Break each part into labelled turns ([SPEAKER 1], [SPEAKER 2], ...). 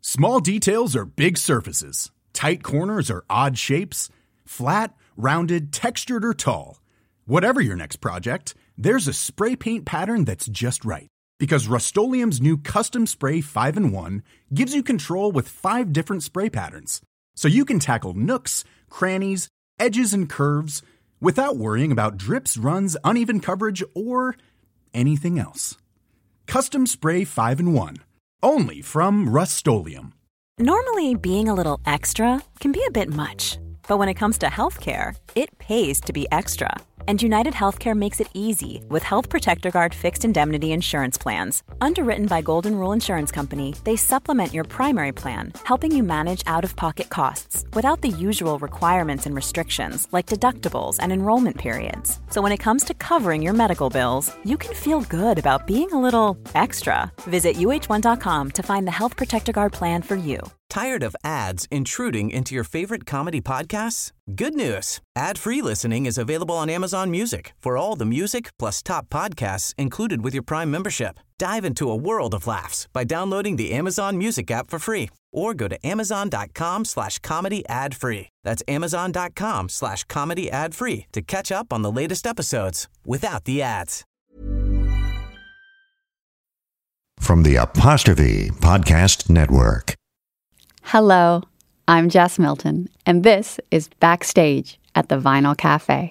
[SPEAKER 1] Small details are big surfaces. Tight corners are odd shapes. Flat, rounded, textured, or tall. Whatever your next project, there's a spray paint pattern that's just right. Because Rust-Oleum's new Custom Spray 5-in-1 gives you control with 5 different spray patterns. So you can tackle nooks, crannies, edges, and curves without worrying about drips, runs, uneven coverage, or anything else. Custom Spray 5-in-1. Only from Rust-Oleum.
[SPEAKER 2] Normally, being a little extra can be a bit much. But when it comes to healthcare, it pays to be extra. And United Healthcare makes it easy with Health Protector Guard fixed indemnity insurance plans. Underwritten by Golden Rule Insurance Company, they supplement your primary plan, helping you manage out-of-pocket costs without the usual requirements and restrictions like deductibles and enrollment periods. So when it comes to covering your medical bills, you can feel good about being a little extra. Visit uh1.com to find the Health Protector Guard plan for you.
[SPEAKER 3] Tired of ads intruding into your favorite comedy podcasts? Good news. Ad-free listening is available on Amazon Music for all the music plus top podcasts included with your Prime membership. Dive into a world of laughs by downloading the Amazon Music app for free or go to amazon.com/comedy ad-free. That's amazon.com/comedy ad-free to catch up on the latest episodes without the ads.
[SPEAKER 4] From the Apostrophe Podcast Network.
[SPEAKER 5] Hello, I'm Jess Milton, and this is Backstage at the Vinyl Cafe.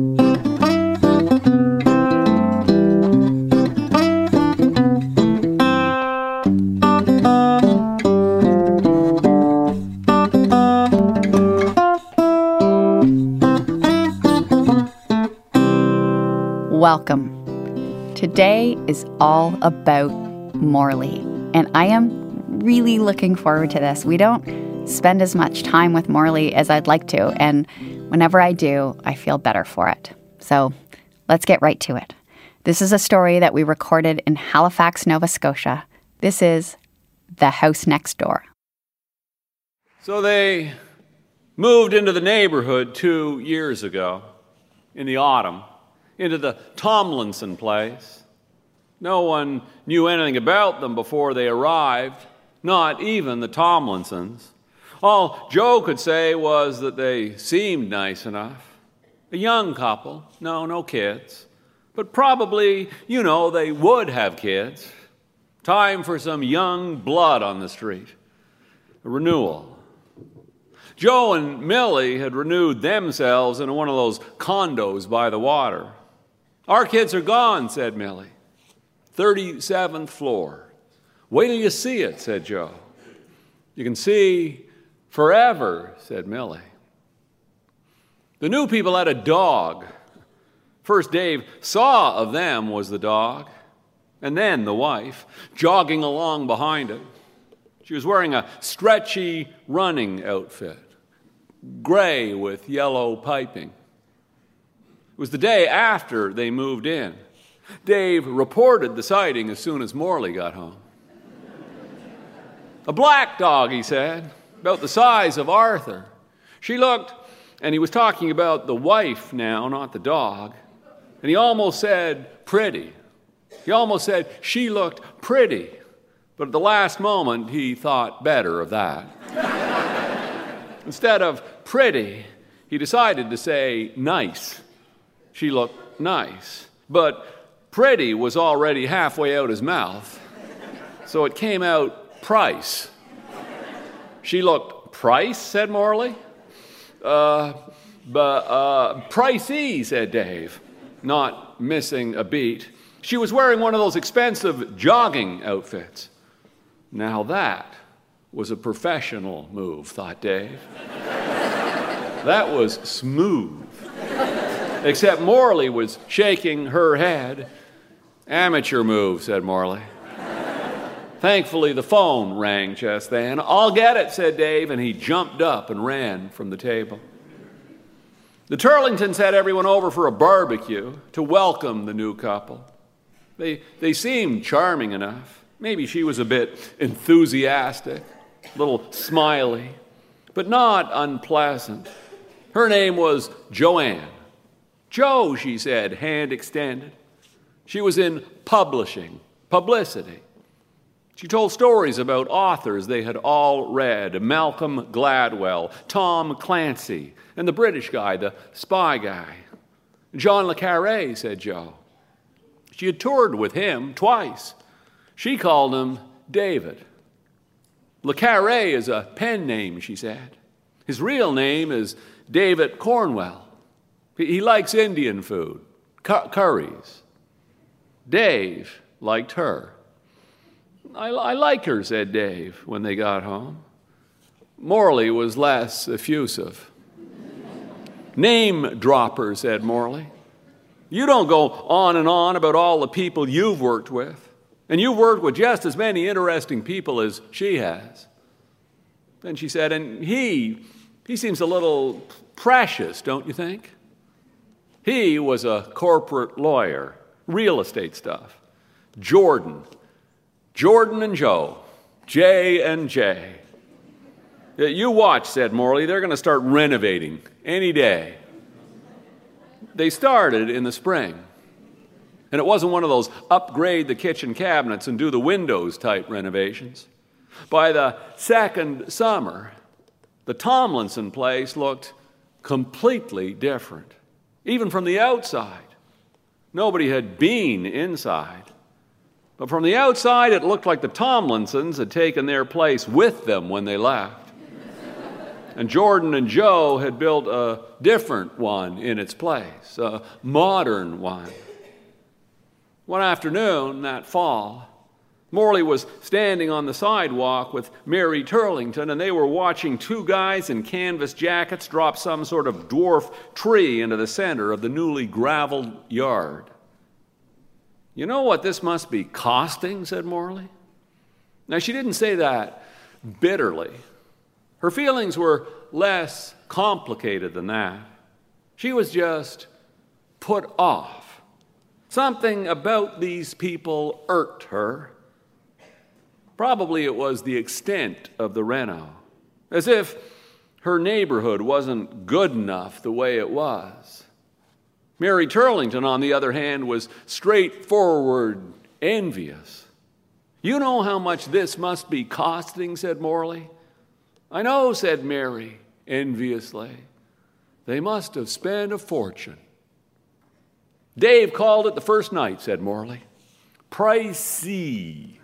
[SPEAKER 5] Welcome. Today is all about Morley, and I am really looking forward to this. We don't spend as much time with Morley as I'd like to, and whenever I do, I feel better for it. So let's get right to it. This is a story that we recorded in Halifax, Nova Scotia. This is The House Next Door.
[SPEAKER 6] So they moved into the neighborhood 2 years ago, in the autumn, into the Tomlinson place. No one knew anything about them before they arrived. Not even the Tomlinsons. All Joe could say was that they seemed nice enough. A young couple, no kids. But probably, they would have kids. Time for some young blood on the street. A renewal. Joe and Millie had renewed themselves in one of those condos by the water. Our kids are gone, said Millie. 37th floor. Wait till you see it, said Joe. You can see forever, said Millie. The new people had a dog. First Dave saw of them was the dog, and then the wife, jogging along behind it. She was wearing a stretchy running outfit, gray with yellow piping. It was the day after they moved in. Dave reported the sighting as soon as Morley got home. A black dog, he said, about the size of Arthur. She looked, and he was talking about the wife now, not the dog, and he almost said pretty. He almost said she looked pretty, but at the last moment he thought better of that. Instead of pretty, he decided to say nice. She looked nice, but pretty was already halfway out his mouth, so it came out price. She looked price, said Morley. Pricey, said Dave, not missing a beat. She was wearing one of those expensive jogging outfits. Now that was a professional move, thought Dave. That was smooth. Except Morley was shaking her head. Amateur move, said Morley. Thankfully, the phone rang just then. I'll get it, said Dave, and he jumped up and ran from the table. The Turlingtons had everyone over for a barbecue to welcome the new couple. They seemed charming enough. Maybe she was a bit enthusiastic, a little smiley, but not unpleasant. Her name was Joanne. Joe, she said, hand extended. She was in publishing, publicity. She told stories about authors they had all read, Malcolm Gladwell, Tom Clancy, and the British guy, the spy guy. John le Carré, said Jo. She had toured with him twice. She called him David. Le Carré is a pen name, she said. His real name is David Cornwell. He likes Indian food, curries. Dave liked her. I like her, said Dave when they got home. Morley was less effusive. Name dropper, said Morley. You don't go on and on about all the people you've worked with, and you've worked with just as many interesting people as she has. Then she said, and he seems a little precious, don't you think? He was a corporate lawyer, real estate stuff. Jordan and Joe, J and J. You watch, said Morley, they're going to start renovating any day. They started in the spring. And it wasn't one of those upgrade the kitchen cabinets and do the windows type renovations. By the second summer, the Tomlinson place looked completely different, even from the outside. Nobody had been inside. But from the outside, it looked like the Tomlinsons had taken their place with them when they left. And Jordan and Joe had built a different one in its place, a modern one. One afternoon that fall, Morley was standing on the sidewalk with Mary Turlington, and they were watching two guys in canvas jackets drop some sort of dwarf tree into the center of the newly graveled yard. You know what this must be costing, said Morley. Now, she didn't say that bitterly. Her feelings were less complicated than that. She was just put off. Something about these people irked her. Probably it was the extent of the reno, as if her neighborhood wasn't good enough the way it was. Mary Turlington, on the other hand, was straightforward, envious. You know how much this must be costing, said Morley. I know, said Mary, enviously. They must have spent a fortune. Dave called it the first night, said Morley. Pricey.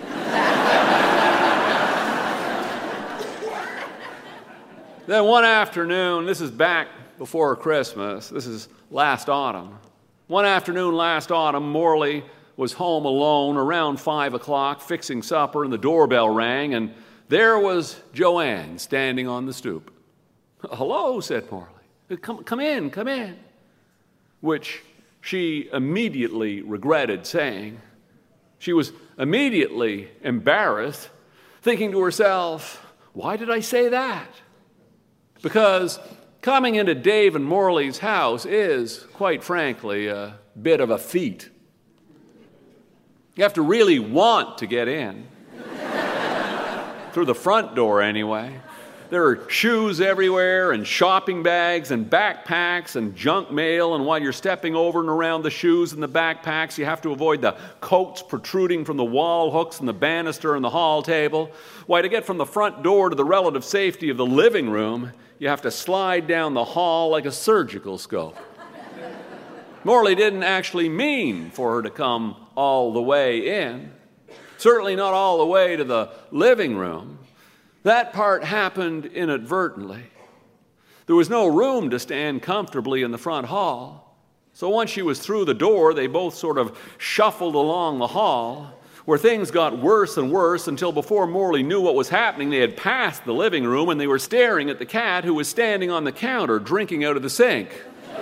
[SPEAKER 6] Then one afternoon, this is back before Christmas, this is last autumn. One afternoon last autumn, Morley was home alone around 5 o'clock fixing supper, and the doorbell rang, and there was Joanne standing on the stoop. Hello, said Morley. Come in, which she immediately regretted saying. She was immediately embarrassed, thinking to herself, why did I say that? Because coming into Dave and Morley's house is, quite frankly, a bit of a feat. You have to really want to get in. Through the front door, anyway. There are shoes everywhere, and shopping bags, and backpacks, and junk mail, and while you're stepping over and around the shoes and the backpacks, you have to avoid the coats protruding from the wall hooks and the banister and the hall table. Why, to get from the front door to the relative safety of the living room, you have to slide down the hall like a surgical scope. Morley didn't actually mean for her to come all the way in. Certainly not all the way to the living room. That part happened inadvertently. There was no room to stand comfortably in the front hall. So once she was through the door, they both sort of shuffled along the hall, where things got worse and worse until before Morley knew what was happening, they had passed the living room and they were staring at the cat who was standing on the counter drinking out of the sink.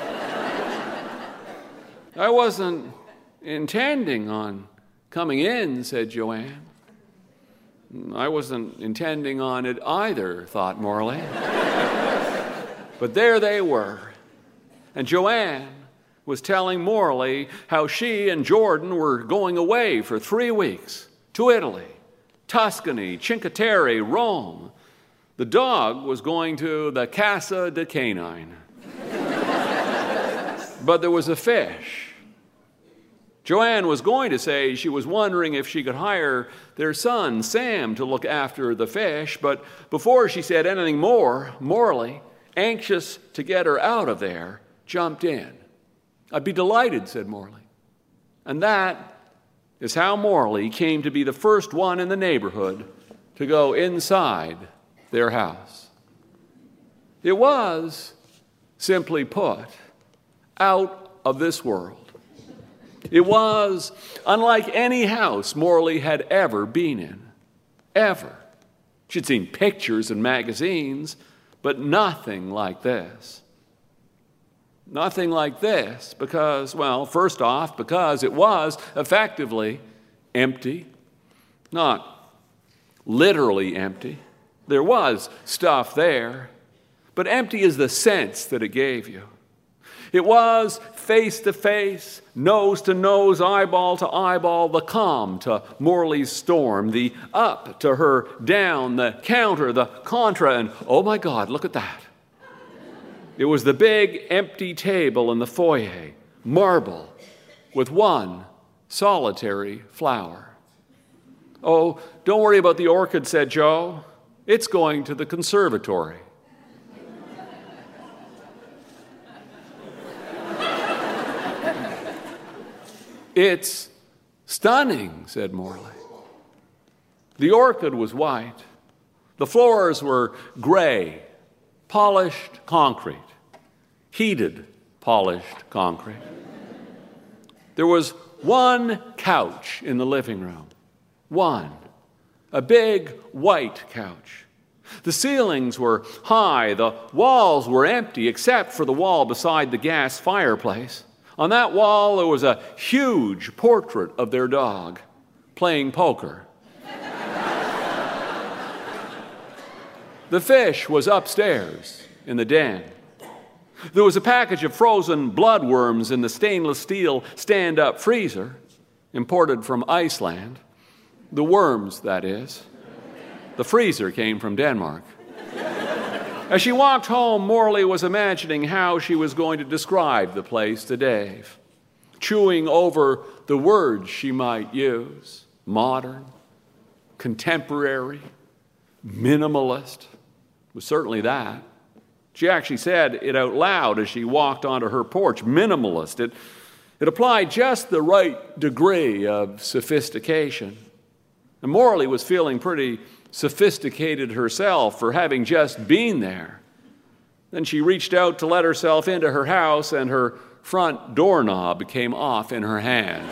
[SPEAKER 6] I wasn't intending on coming in, said Joanne. I wasn't intending on it either, thought Morley. But there they were. And Joanne was telling Morley how she and Jordan were going away for 3 weeks to Italy, Tuscany, Cinque Terre, Rome. The dog was going to the Casa de Canine. But there was a fish. Joanne was going to say she was wondering if she could hire their son, Sam, to look after the fish, but before she said anything more, Morley, anxious to get her out of there, jumped in. "I'd be delighted," said Morley. And that is how Morley came to be the first one in the neighborhood to go inside their house. It was, simply put, out of this world. It was unlike any house Morley had ever been in. Ever. She'd seen pictures in magazines, but nothing like this. Nothing like this because, well, first off, because it was effectively empty. Not literally empty. There was stuff there, but empty is the sense that it gave you. It was face-to-face, nose-to-nose, eyeball-to-eyeball, the calm to Morley's storm, the up to her down, the counter, the contra, and oh my God, look at that. It was the big empty table in the foyer, marble, with one solitary flower. "Oh, don't worry about the orchid," said Joe. "It's going to the conservatory." "It's stunning," said Morley. The orchid was white. The floors were gray, polished concrete, heated polished concrete. There was one couch in the living room. One. A big white couch. The ceilings were high. The walls were empty except for the wall beside the gas fireplace. On that wall, there was a huge portrait of their dog playing poker. The fish was upstairs in the den. There was a package of frozen bloodworms in the stainless steel stand-up freezer, imported from Iceland. The worms, that is. The freezer came from Denmark. As she walked home, Morley was imagining how she was going to describe the place to Dave, chewing over the words she might use: modern, contemporary, minimalist. It was certainly that. She actually said it out loud as she walked onto her porch: minimalist. It applied just the right degree of sophistication. And Morley was feeling pretty sophisticated herself for having just been there. Then she reached out to let herself into her house, and her front doorknob came off in her hand.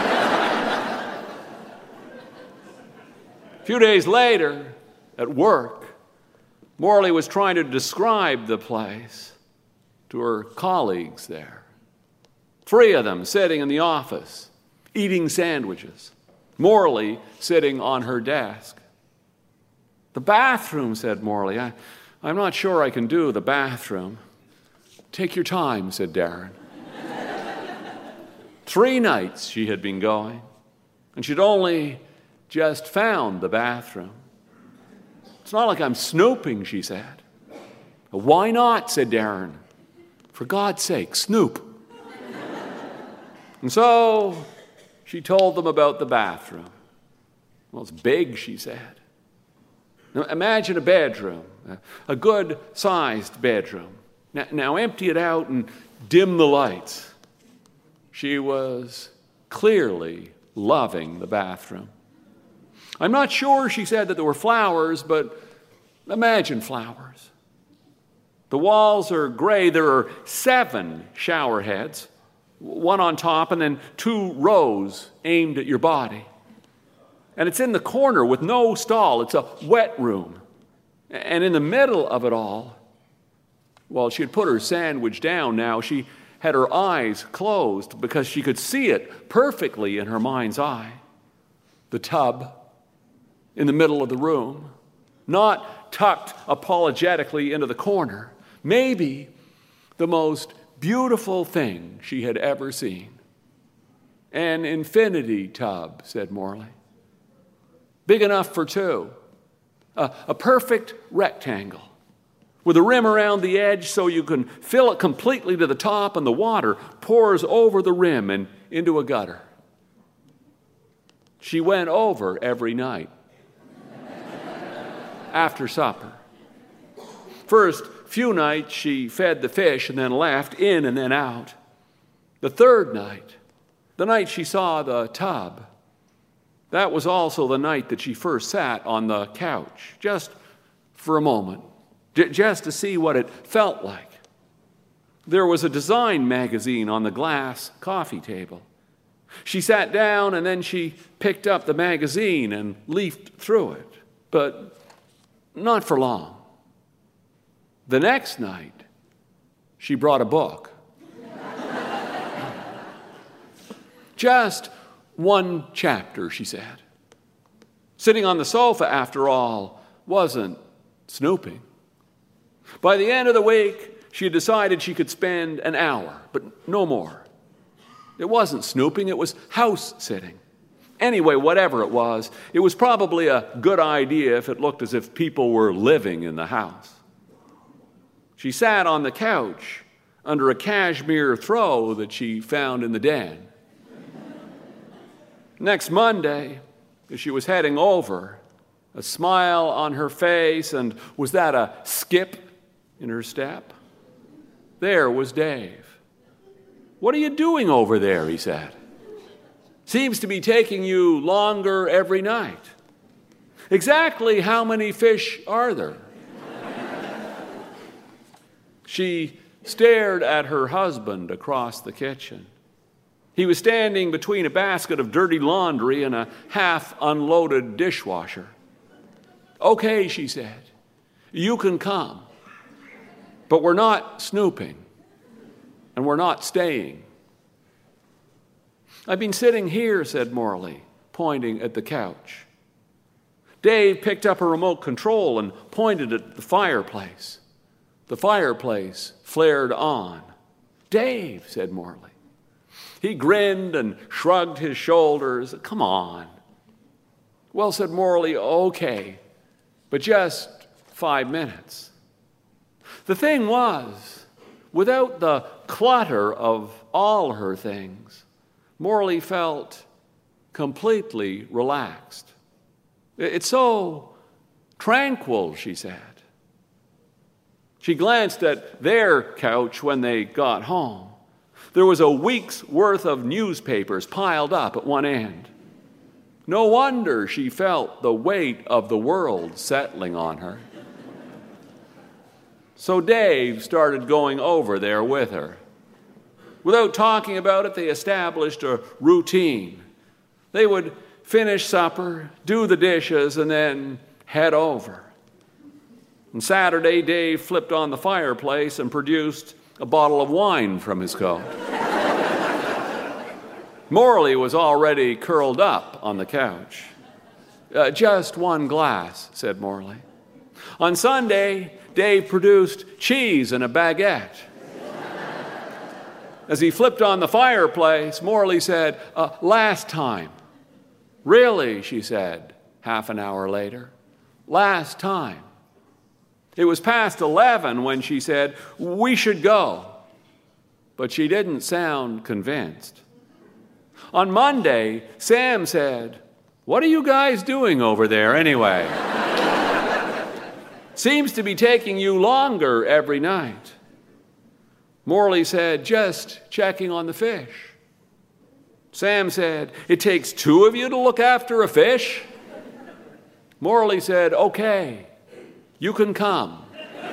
[SPEAKER 6] A few days later, at work, Morley was trying to describe the place to her colleagues there. 3 of them sitting in the office, eating sandwiches. Morley sitting on her desk. "The bathroom," said Morley. I'm not sure I can do the bathroom." "Take your time," said Darren. 3 nights she had been going, and she'd only just found the bathroom. "It's not like I'm snooping," she said. "Why not?" said Darren. "For God's sake, snoop." And so she told them about the bathroom. "Well, it's big," she said. Now, imagine a bedroom, a good-sized bedroom. Now empty it out and dim the lights. She was clearly loving the bathroom. "I'm not sure," she said, "that there were flowers, but imagine flowers. The walls are gray. There are 7 shower heads, 1 on top and then 2 rows aimed at your body. And it's in the corner with no stall. It's a wet room. And in the middle of it all, well, she had put her sandwich down now. She had her eyes closed because she could see it perfectly in her mind's eye. The tub in the middle of the room, not tucked apologetically into the corner. Maybe the most beautiful thing she had ever seen. "An infinity tub," said Morley. "Big enough for 2. A perfect rectangle with a rim around the edge so you can fill it completely to the top, and the water pours over the rim and into a gutter. She went over every night after supper. First few nights she fed the fish and then left, in and then out. The third night, the night she saw the tub, that was also the night that she first sat on the couch, just for a moment, just to see what it felt like. There was a design magazine on the glass coffee table. She sat down and then she picked up the magazine and leafed through it, but not for long. The next night, she brought a book. Just one chapter, she said. Sitting on the sofa, after all, wasn't snooping. By the end of the week, she had decided she could spend an hour, but no more. It wasn't snooping, it was house sitting. Anyway, whatever it was probably a good idea if it looked as if people were living in the house. She sat on the couch under a cashmere throw that she found in the den. Next Monday, as she was heading over, a smile on her face, and was that a skip in her step? There was Dave. "What are you doing over there?" he said. "Seems to be taking you longer every night." "Exactly how many fish are there?" She stared at her husband across the kitchen. He was standing between a basket of dirty laundry and a half-unloaded dishwasher. "Okay," she said, "you can come, but we're not snooping, and we're not staying." "I've been sitting here," said Morley, pointing at the couch. Dave picked up a remote control and pointed at the fireplace. The fireplace flared on. "Dave," said Morley. He grinned and shrugged his shoulders. "Come on." "Well," said Morley, "okay, but just 5 minutes." The thing was, without the clutter of all her things, Morley felt completely relaxed. "It's so tranquil," she said. She glanced at their couch when they got home. There was a week's worth of newspapers piled up at one end. No wonder she felt the weight of the world settling on her. So Dave started going over there with her. Without talking about it, they established a routine. They would finish supper, do the dishes, and then head over. On Saturday, Dave flipped on the fireplace and produced a bottle of wine from his coat. Morley was already curled up on the couch. "Just one glass," said Morley. On Sunday, Dave produced cheese and a baguette. As he flipped on the fireplace, Morley said, "Last time." "Really?" she said, half an hour later. "Last time." It was past 11 when she said, "We should go." But she didn't sound convinced. On Monday, Sam said, "What are you guys doing over there anyway? Seems to be taking you longer every night." Morley said, "Just checking on the fish." Sam said, "It takes 2 of you to look after a fish?" Morley said, "Okay, you can come."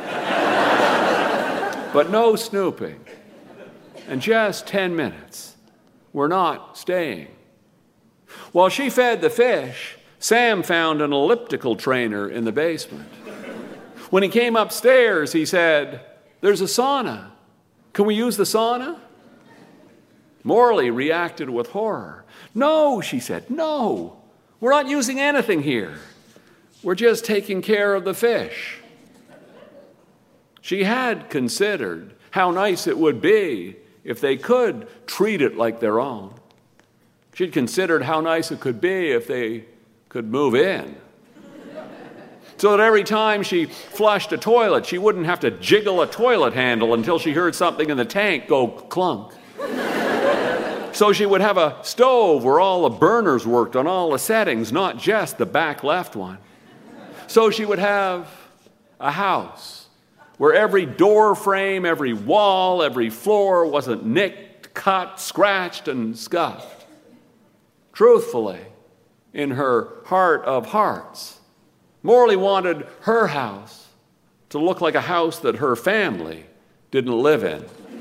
[SPEAKER 6] But no snooping. And just 10 minutes. We're not staying. While she fed the fish, Sam found an elliptical trainer in the basement. When he came upstairs, he said, "There's a sauna. Can we use the sauna?" Morley reacted with horror. "No," she said, "no. We're not using anything here. We're just taking care of the fish." She had considered how nice it would be if they could treat it like their own. She'd considered how nice it could be if they could move in. So that every time she flushed a toilet, she wouldn't have to jiggle a toilet handle until she heard something in the tank go clunk. So she would have a stove where all the burners worked on all the settings, not just the back left one. So she would have a house where every door frame, every wall, every floor wasn't nicked, cut, scratched, and scuffed. Truthfully, in her heart of hearts, Morley wanted her house to look like a house that her family didn't live in.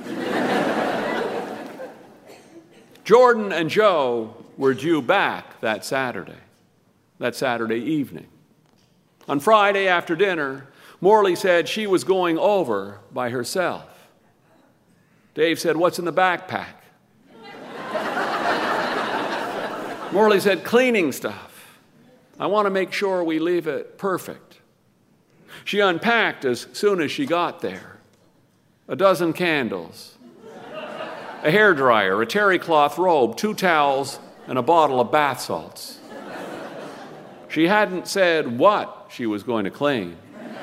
[SPEAKER 6] Jordan and Joe were due back that Saturday evening. On Friday after dinner, Morley said she was going over by herself. Dave said, "What's in the backpack?" Morley said, "Cleaning stuff. I want to make sure we leave it perfect." She unpacked as soon as she got there. A dozen candles, a hairdryer, a terry cloth robe, 2 towels, and a bottle of bath salts. She hadn't said what she was going to clean.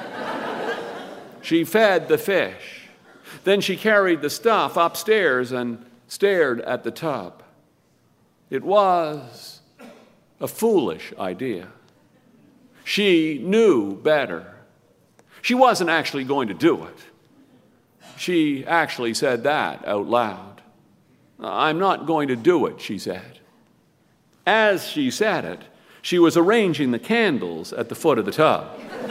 [SPEAKER 6] She fed the fish. Then she carried the stuff upstairs and stared at the tub. It was a foolish idea. She knew better. She wasn't actually going to do it. She actually said that out loud. "I'm not going to do it," she said. As she said it, she was arranging the candles at the foot of the tub.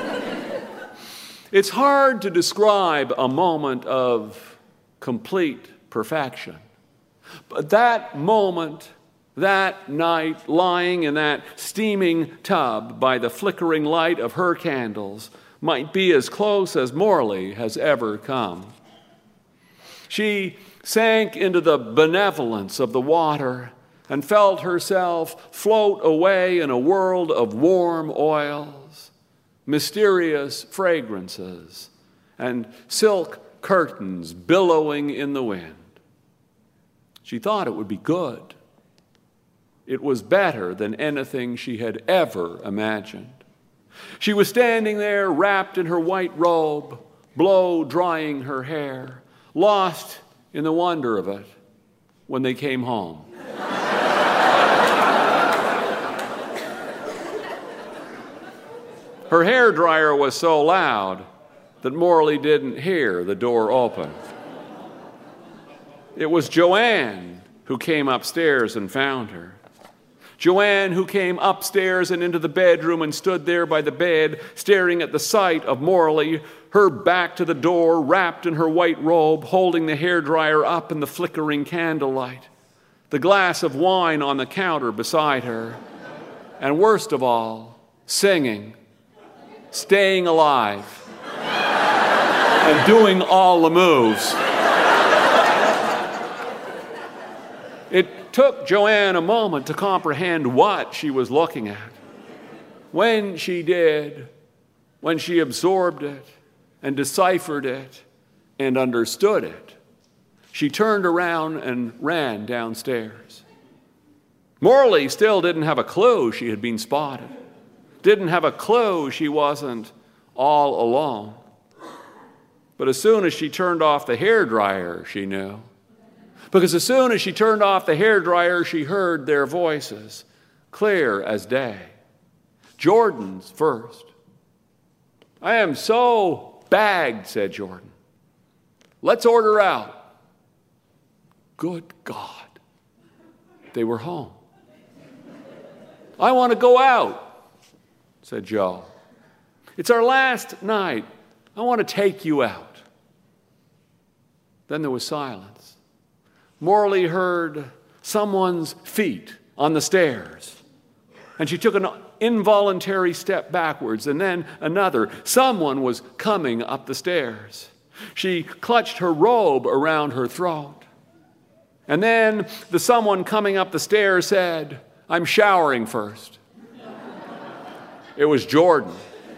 [SPEAKER 6] It's hard to describe a moment of complete perfection. But that moment, that night, lying in that steaming tub by the flickering light of her candles, might be as close as Morley has ever come. She sank into the benevolence of the water and felt herself float away in a world of warm oils, mysterious fragrances, and silk curtains billowing in the wind. She thought it would be good. It was better than anything she had ever imagined. She was standing there wrapped in her white robe, blow-drying her hair, lost in the wonder of it, when they came home. Her hairdryer was so loud that Morley didn't hear the door open. It was Joanne who came upstairs and found her. Joanne who came upstairs and into the bedroom and stood there by the bed, staring at the sight of Morley, her back to the door, wrapped in her white robe, holding the hairdryer up in the flickering candlelight, the glass of wine on the counter beside her, and worst of all, singing, "Staying Alive," and doing all the moves. It took Joanne a moment to comprehend what she was looking at. When she did, when she absorbed it and deciphered it and understood it, she turned around and ran downstairs. Morley still didn't have a clue she had been spotted, didn't have a clue she wasn't all alone. But as soon as she turned off the hairdryer, she knew. Because as soon as she turned off the hairdryer, she heard their voices, clear as day. Jordan's first. "I am so bagged," said Jordan. "Let's order out." Good God. They were home. "I want to go out," said Joe. "It's our last night. I want to take you out." Then there was silence. Morley heard someone's feet on the stairs, and she took an involuntary step backwards, and then another. Someone was coming up the stairs. She clutched her robe around her throat. And then the someone coming up the stairs said, "I'm showering first." It was Jordan.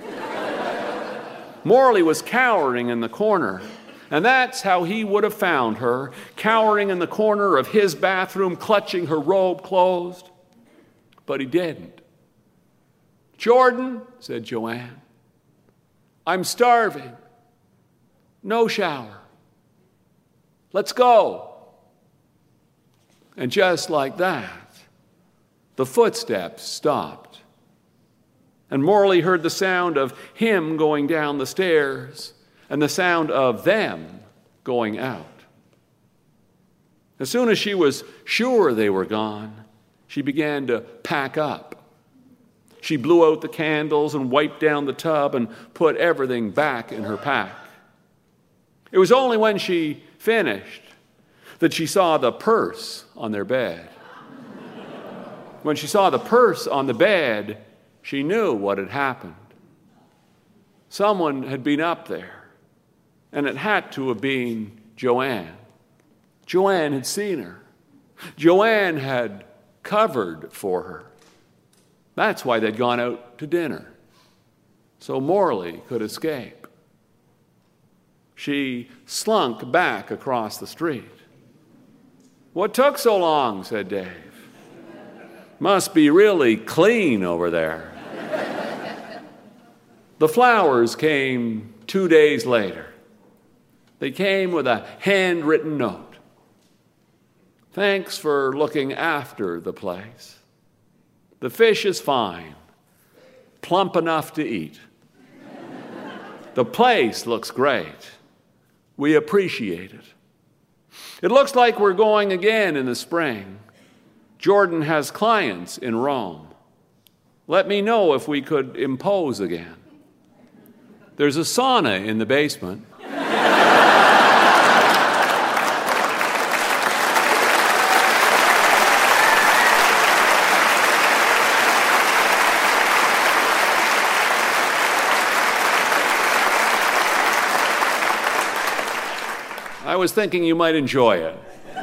[SPEAKER 6] Morley was cowering in the corner. And that's how he would have found her, cowering in the corner of his bathroom, clutching her robe closed. But he didn't. "Jordan," said Joanne, "I'm starving. No shower. Let's go." And just like that, the footsteps stopped. And Morley heard the sound of him going down the stairs and the sound of them going out. As soon as she was sure they were gone, she began to pack up. She blew out the candles and wiped down the tub and put everything back in her pack. It was only when she finished that she saw the purse on their bed. When she saw the purse on the bed, she knew what had happened. Someone had been up there, and it had to have been Joanne. Joanne had seen her. Joanne had covered for her. That's why they'd gone out to dinner, so Morley could escape. She slunk back across the street. "What took so long?" said Dave. "Must be really clean over there." The flowers came 2 days later. They came with a handwritten note. "Thanks for looking after the place. The fish is fine, plump enough to eat. The place looks great. We appreciate it. It looks like we're going again in the spring. Jordan has clients in Rome. Let me know if we could impose again. There's a sauna in the basement." I was thinking you might enjoy it.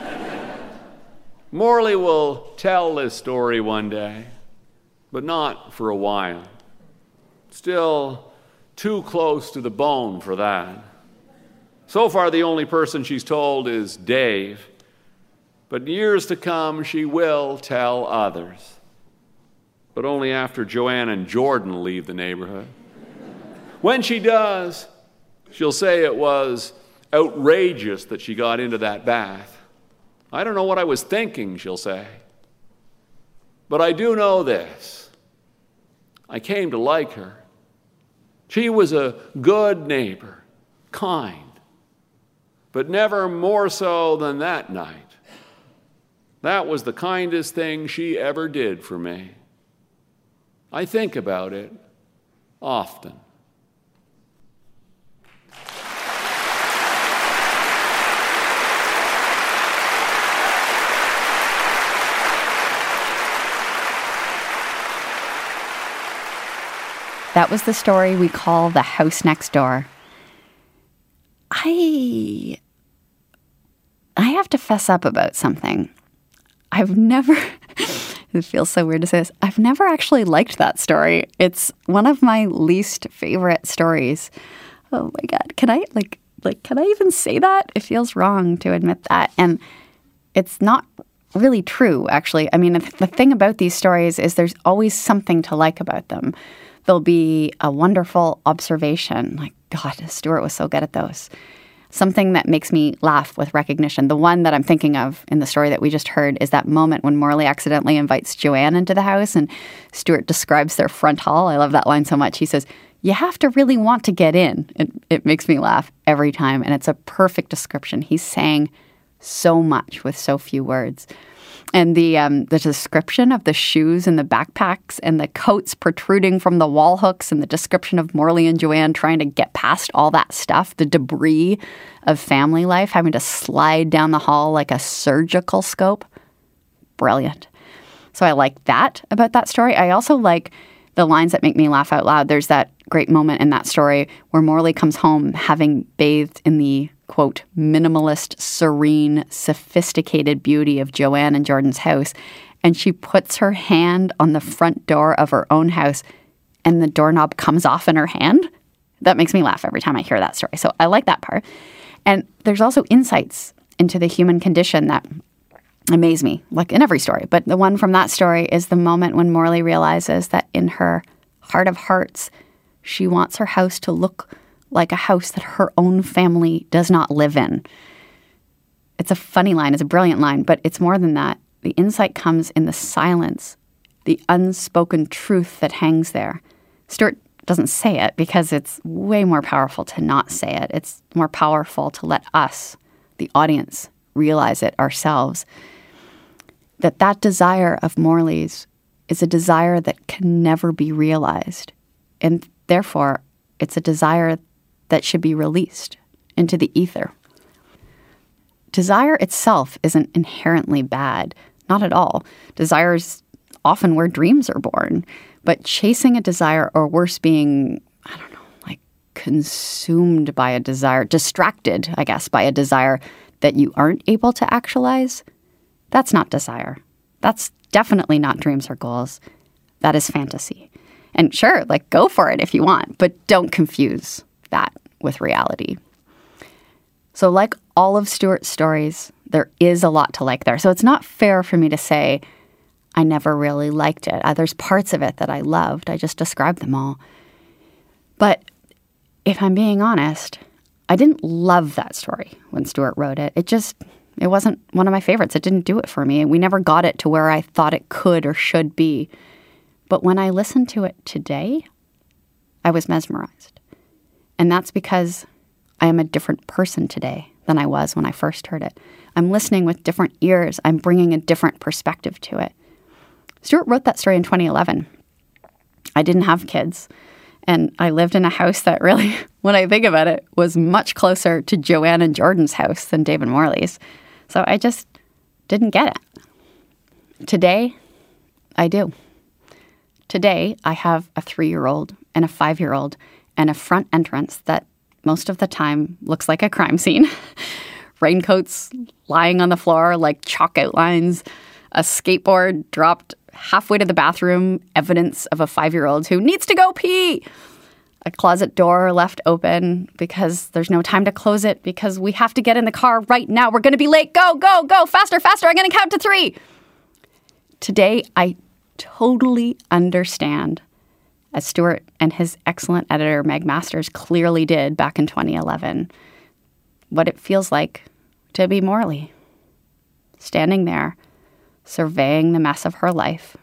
[SPEAKER 6] Morley will tell this story one day, but not for a while. Still too close to the bone for that. So far, the only person she's told is Dave, but in years to come, she will tell others, but only after Joanne and Jordan leave the neighborhood. When she does, she'll say it was outrageous that she got into that bath. "I don't know what I was thinking," she'll say. "But I do know this. I came to like her. She was a good neighbor, kind, but never more so than that night. That was the kindest thing she ever did for me. I think about it often."
[SPEAKER 5] That was the story we call The House Next Door. I have to fess up about something. I've never, it feels so weird to say this, I've never actually liked that story. It's one of my least favorite stories. Oh my God. Can I even say that? It feels wrong to admit that. And it's not really true, actually. I mean, the thing about these stories is there's always something to like about them. There'll be a wonderful observation. Like, God, Stuart was so good at those. Something that makes me laugh with recognition. The one that I'm thinking of in the story that we just heard is that moment when Morley accidentally invites Joanne into the house and Stuart describes their front hall. I love that line so much. He says, "You have to really want to get in." It makes me laugh every time, and it's a perfect description. He's saying so much with so few words. And the description of the shoes and the backpacks and the coats protruding from the wall hooks and the description of Morley and Joanne trying to get past all that stuff, the debris of family life, having to slide down the hall like a surgical scope. Brilliant. So I like that about that story. I also like the lines that make me laugh out loud. There's that great moment in that story where Morley comes home having bathed in the, quote, minimalist, serene, sophisticated beauty of Joanne and Jordan's house. And she puts her hand on the front door of her own house and the doorknob comes off in her hand. That makes me laugh every time I hear that story. So I like that part. And there's also insights into the human condition that amaze me, like in every story. But the one from that story is the moment when Morley realizes that in her heart of hearts, she wants her house to look like a house that her own family does not live in. It's a funny line. It's a brilliant line, but it's more than that. The insight comes in the silence, the unspoken truth that hangs there. Stuart doesn't say it because it's way more powerful to not say it. It's more powerful to let us, the audience, realize it ourselves. That desire of Morley's is a desire that can never be realized. And therefore, it's a desire that should be released into the ether. Desire itself isn't inherently bad. Not at all. Desire is often where dreams are born. But chasing a desire, or worse, being, consumed by a desire, distracted, I guess, by a desire that you aren't able to actualize, that's not desire. That's definitely not dreams or goals. That is fantasy. And sure, go for it if you want, but don't confuse that with reality. So like all of Stuart's stories, there is a lot to like there. So it's not fair for me to say, I never really liked it. There's parts of it that I loved. I just described them all. But if I'm being honest, I didn't love that story when Stuart wrote it. It wasn't one of my favorites. It didn't do it for me. We never got it to where I thought it could or should be. But when I listened to it today, I was mesmerized. And that's because I am a different person today than I was when I first heard it. I'm listening with different ears. I'm bringing a different perspective to it. Stuart wrote that story in 2011. I didn't have kids, and I lived in a house that really, when I think about it, was much closer to Joanne and Jordan's house than David Morley's. So I just didn't get it. Today, I do. Today, I have a 3-year-old and a 5-year-old and a front entrance that most of the time looks like a crime scene. Raincoats lying on the floor like chalk outlines, a skateboard dropped halfway to the bathroom, evidence of a 5-year-old who needs to go pee. A closet door left open because there's no time to close it because we have to get in the car right now. We're going to be late. Go, go, go. Faster, faster. I'm going to count to 3. Today, I totally understand, as Stuart and his excellent editor, Meg Masters, clearly did back in 2011, what it feels like to be Morley, standing there, surveying the mess of her life,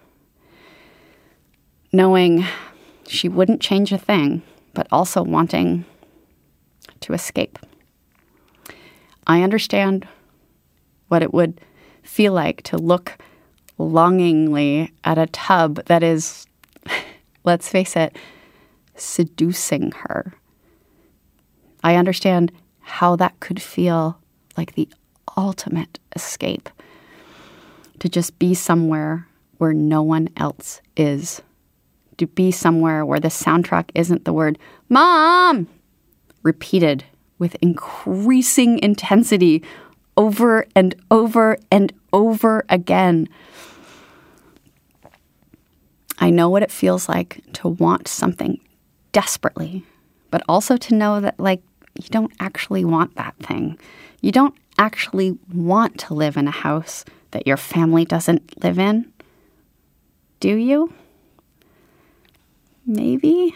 [SPEAKER 5] knowing she wouldn't change a thing, but also wanting to escape. I understand what it would feel like to look longingly at a tub that is, let's face it, seducing her. I understand how that could feel like the ultimate escape. To just be somewhere where no one else is. To be somewhere where the soundtrack isn't the word, Mom, repeated with increasing intensity over and over and over again. I know what it feels like to want something desperately, but also to know that, you don't actually want that thing. You don't actually want to live in a house that your family doesn't live in. Do you? Maybe.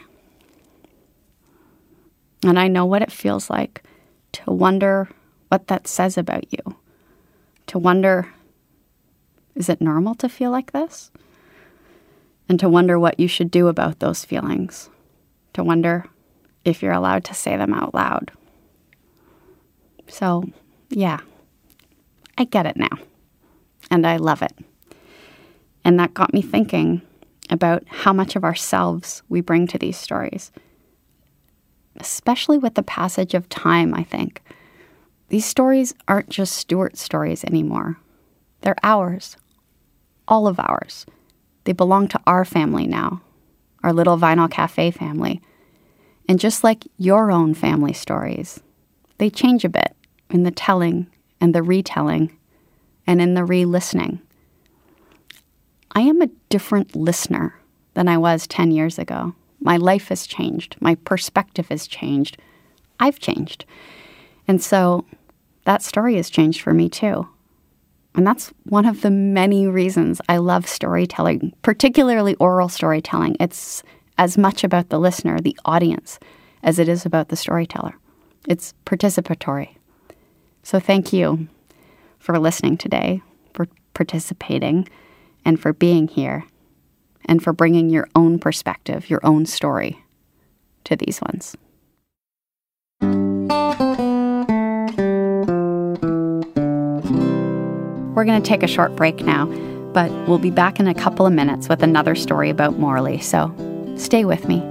[SPEAKER 5] And I know what it feels like to wonder what that says about you. To wonder, is it normal to feel like this? And to wonder what you should do about those feelings. To wonder if you're allowed to say them out loud. So, yeah, I get it now. And I love it. And that got me thinking about how much of ourselves we bring to these stories. Especially with the passage of time, I think. These stories aren't just Stuart's stories anymore. They're ours. All of ours. They belong to our family now. Our little Vinyl Cafe family. And just like your own family stories, they change a bit in the telling and the retelling and in the re-listening. I am a different listener than I was 10 years ago. My life has changed. My perspective has changed. I've changed. And so that story has changed for me too. And that's one of the many reasons I love storytelling, particularly oral storytelling. It's as much about the listener, the audience, as it is about the storyteller. It's participatory. So thank you for listening today, for participating and for being here and for bringing your own perspective, your own story to these ones. We're going to take a short break now, but we'll be back in a couple of minutes with another story about Morley, so stay with me.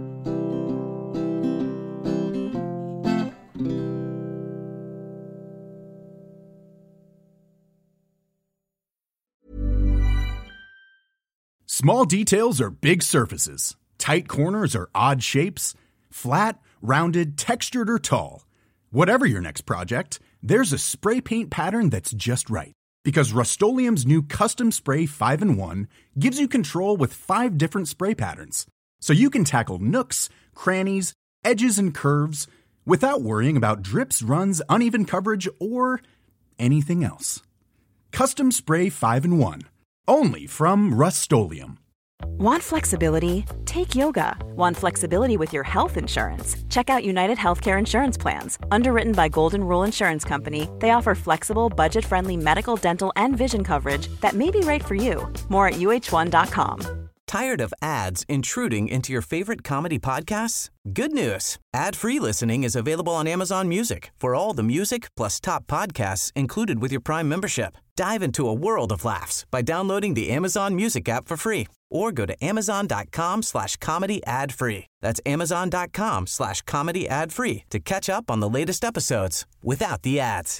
[SPEAKER 1] Small details are big surfaces. Tight corners are odd shapes. Flat, rounded, textured, or tall. Whatever your next project, there's a spray paint pattern that's just right. Because Rust-Oleum's new Custom Spray 5-in-1 gives you control with 5 different spray patterns. So you can tackle nooks, crannies, edges, and curves without worrying about drips, runs, uneven coverage, or anything else. Custom Spray 5-in-1. Only from Rust-Oleum.
[SPEAKER 2] Want flexibility? Take yoga. Want flexibility with your health insurance? Check out United Healthcare Insurance Plans. Underwritten by Golden Rule Insurance Company, they offer flexible, budget-friendly medical, dental, and vision coverage that may be right for you. More at uh1.com.
[SPEAKER 3] Tired of ads intruding into your favorite comedy podcasts? Good news. Ad-free listening is available on Amazon Music for all the music plus top podcasts included with your Prime membership. Dive into a world of laughs by downloading the Amazon Music app for free or go to amazon.com/comedy ad-free. That's amazon.com/comedy ad-free to catch up on the latest episodes without the ads.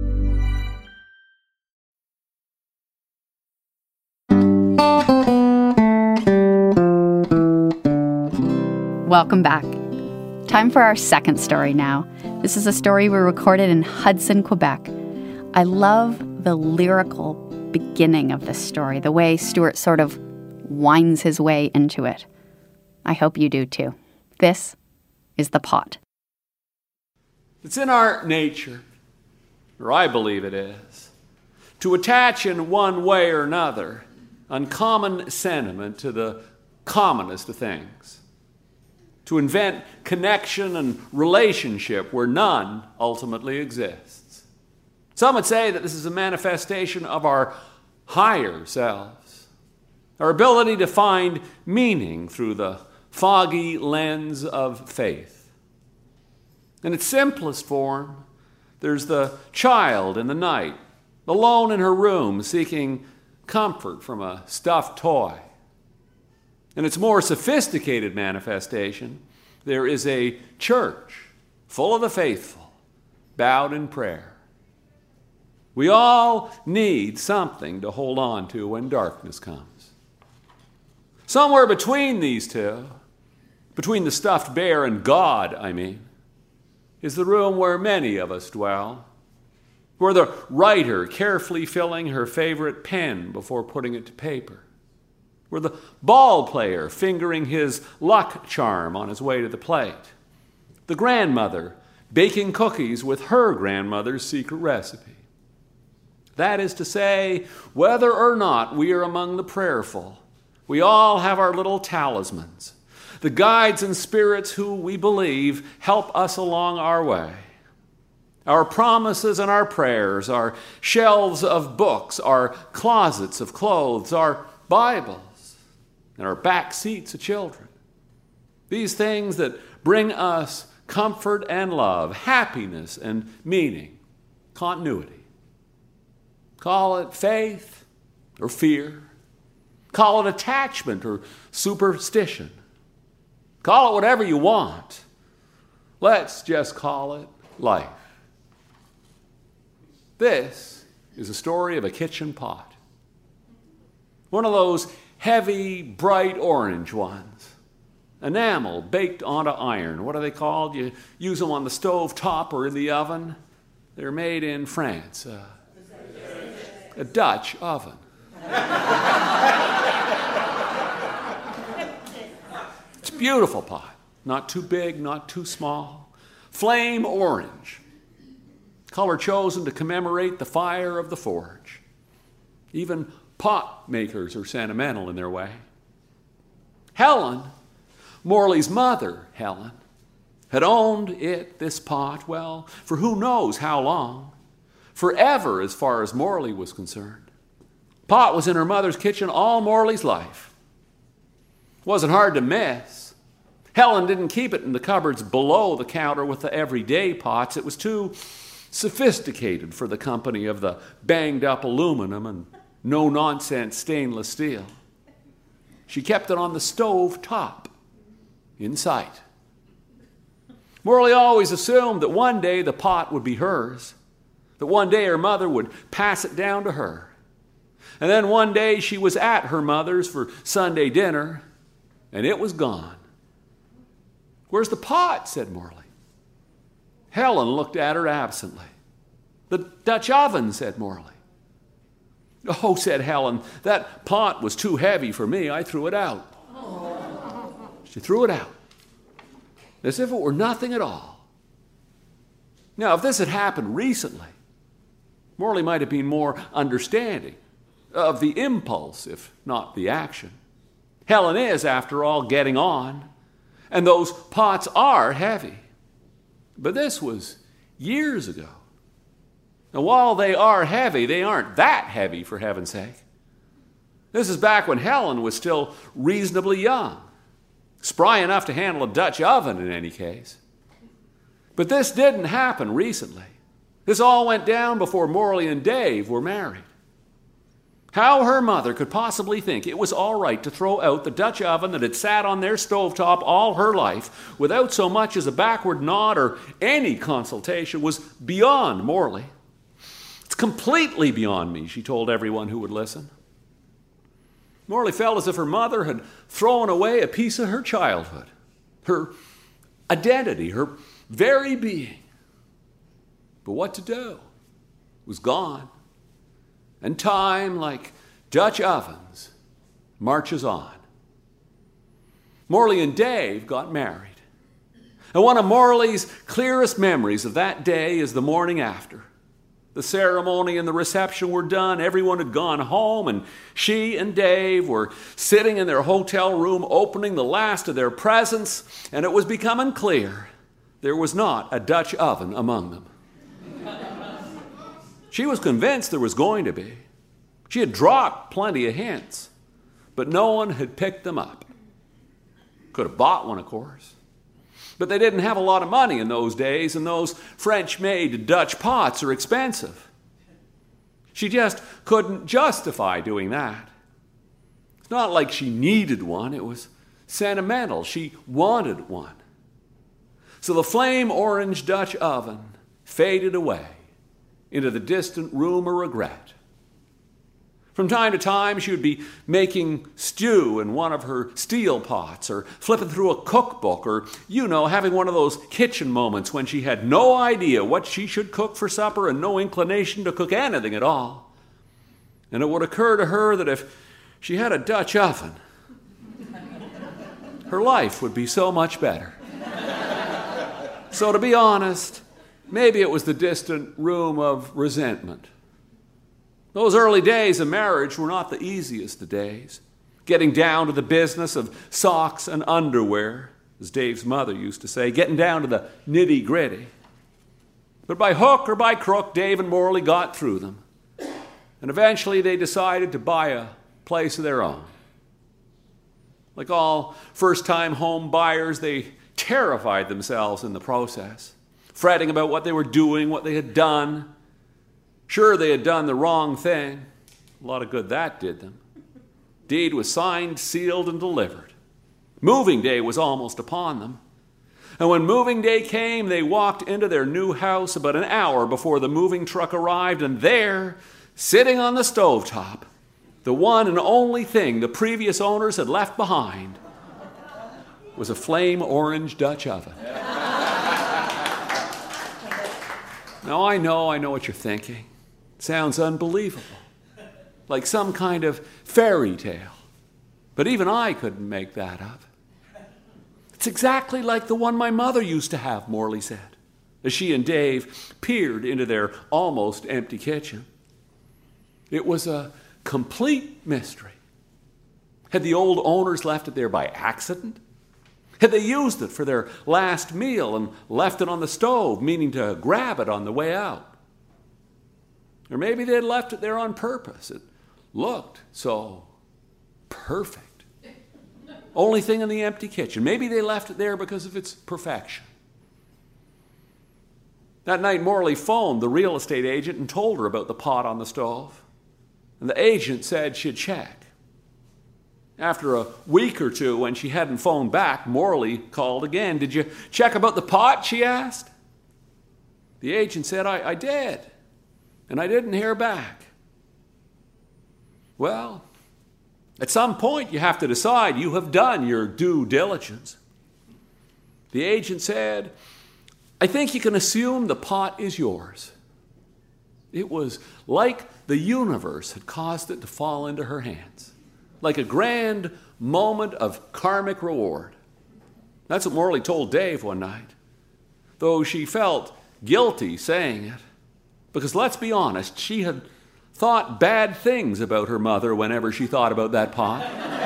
[SPEAKER 5] Welcome back. Time for our second story now. This is a story we recorded in Hudson, Quebec. I love the lyrical beginning of this story, the way Stuart sort of winds his way into it. I hope you do too. This is The Pot.
[SPEAKER 6] It's in our nature, or I believe it is, to attach in one way or another uncommon sentiment to the commonest of things. To invent connection and relationship where none ultimately exists. Some would say that this is a manifestation of our higher selves, our ability to find meaning through the foggy lens of faith. In its simplest form, there's the child in the night, alone in her room, seeking comfort from a stuffed toy. In its more sophisticated manifestation, there is a church full of the faithful, bowed in prayer. We all need something to hold on to when darkness comes. Somewhere between these two, between the stuffed bear and God, is the room where many of us dwell, where the writer carefully filling her favorite pen before putting it to paper, where the ball player fingering his luck charm on his way to the plate, the grandmother baking cookies with her grandmother's secret recipe. That is to say, whether or not we are among the prayerful, we all have our little talismans, the guides and spirits who we believe help us along our way. Our promises and our prayers, our shelves of books, our closets of clothes, our Bibles, and our back seats of children. These things that bring us comfort and love, happiness and meaning, continuity. Call it faith or fear. Call it attachment or superstition. Call it whatever you want. Let's just call it life. This is a story of a kitchen pot. One of those heavy, bright orange ones. Enamel baked onto iron. What are they called? You use them on the stove top or in the oven. They're made in France. A Dutch oven. It's a beautiful pot. Not too big, not too small. Flame orange. Color chosen to commemorate the fire of the forge. Even pot makers are sentimental in their way. Helen, Morley's mother, Helen, had owned this pot, well, for who knows how long. Forever, as far as Morley was concerned. Pot was in her mother's kitchen all Morley's life. It wasn't hard to miss. Helen didn't keep it in the cupboards below the counter with the everyday pots. It was too sophisticated for the company of the banged-up aluminum and no-nonsense stainless steel. She kept it on the stove top, in sight. Morley always assumed that one day the pot would be hers, that one day her mother would pass it down to her. And then one day she was at her mother's for Sunday dinner, and it was gone. "Where's the pot?" said Morley. Helen looked at her absently. "The Dutch oven," said Morley. "Oh," said Helen, "that pot was too heavy for me. I threw it out." She threw it out, as if it were nothing at all. Now, if this had happened recently, Morley might have been more understanding of the impulse, if not the action. Helen is, after all, getting on, and those pots are heavy. But this was years ago. And while they are heavy, they aren't that heavy, for heaven's sake. This is back when Helen was still reasonably young, spry enough to handle a Dutch oven in any case. But this didn't happen recently. This all went down before Morley and Dave were married. How her mother could possibly think it was all right to throw out the Dutch oven that had sat on their stovetop all her life without so much as a backward nod or any consultation was beyond Morley. "It's completely beyond me," she told everyone who would listen. Morley felt as if her mother had thrown away a piece of her childhood, her identity, her very being. But what to do? It was gone. And time, like Dutch ovens, marches on. Morley and Dave got married. And one of Morley's clearest memories of that day is the morning after. The ceremony and the reception were done. Everyone had gone home, and she and Dave were sitting in their hotel room opening the last of their presents, and it was becoming clear there was not a Dutch oven among them. She was convinced there was going to be. She had dropped plenty of hints, but no one had picked them up. Could have bought one, of course. But they didn't have a lot of money in those days, and those French-made Dutch pots are expensive. She just couldn't justify doing that. It's not like she needed one. It was sentimental. She wanted one. So the flame orange Dutch oven faded away into the distant room of regret. From time to time, she would be making stew in one of her steel pots, or flipping through a cookbook, or, having one of those kitchen moments when she had no idea what she should cook for supper and no inclination to cook anything at all. And it would occur to her that if she had a Dutch oven, her life would be so much better. So to be honest, maybe it was the distant room of resentment. Those early days of marriage were not the easiest of days. Getting down to the business of socks and underwear, as Dave's mother used to say, getting down to the nitty-gritty. But by hook or by crook, Dave and Morley got through them. And eventually they decided to buy a place of their own. Like all first-time home buyers, they terrified themselves in the process, fretting about what they were doing, what they had done. Sure, they had done the wrong thing. A lot of good that did them. Deed was signed, sealed, and delivered. Moving day was almost upon them. And when moving day came, they walked into their new house about an hour before the moving truck arrived, and there, sitting on the stovetop, the one and only thing the previous owners had left behind was a flame orange Dutch oven. Now, I know what you're thinking. It sounds unbelievable, like some kind of fairy tale. But even I couldn't make that up. It's exactly like the one my mother used to have, Morley said, as she and Dave peered into their almost empty kitchen. It was a complete mystery. Had the old owners left it there by accident? Had they used it for their last meal and left it on the stove, meaning to grab it on the way out? Or maybe they had left it there on purpose. It looked so perfect. Only thing in the empty kitchen. Maybe they left it there because of its perfection. That night, Morley phoned the real estate agent and told her about the pot on the stove. And the agent said she'd check. After a week or two, when she hadn't phoned back, Morley called again. "Did you check about the pot?" she asked. The agent said, I did, and I didn't hear back. Well, at some point you have to decide you have done your due diligence. The agent said, "I think you can assume the pot is yours." It was like the universe had caused it to fall into her hands, like a grand moment of karmic reward. That's what Morley told Dave one night, though she felt guilty saying it, because let's be honest, she had thought bad things about her mother whenever she thought about that pot.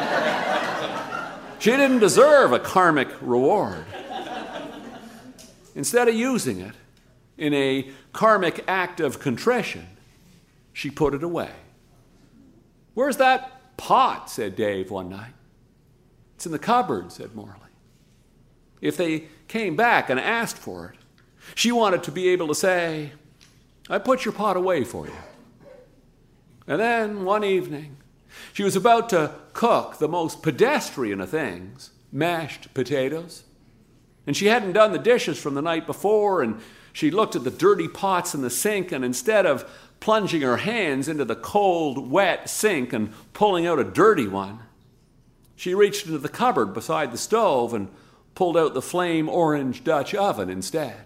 [SPEAKER 6] She didn't deserve a karmic reward. Instead of using it in a karmic act of contrition, she put it away. "Where's that pot?" said Dave one night. "It's in the cupboard," said Morley. If they came back and asked for it, she wanted to be able to say, "I put your pot away for you." And then one evening, she was about to cook the most pedestrian of things, mashed potatoes. And she hadn't done the dishes from the night before, and she looked at the dirty pots in the sink, and instead of plunging her hands into the cold, wet sink and pulling out a dirty one, she reached into the cupboard beside the stove and pulled out the flame orange Dutch oven instead.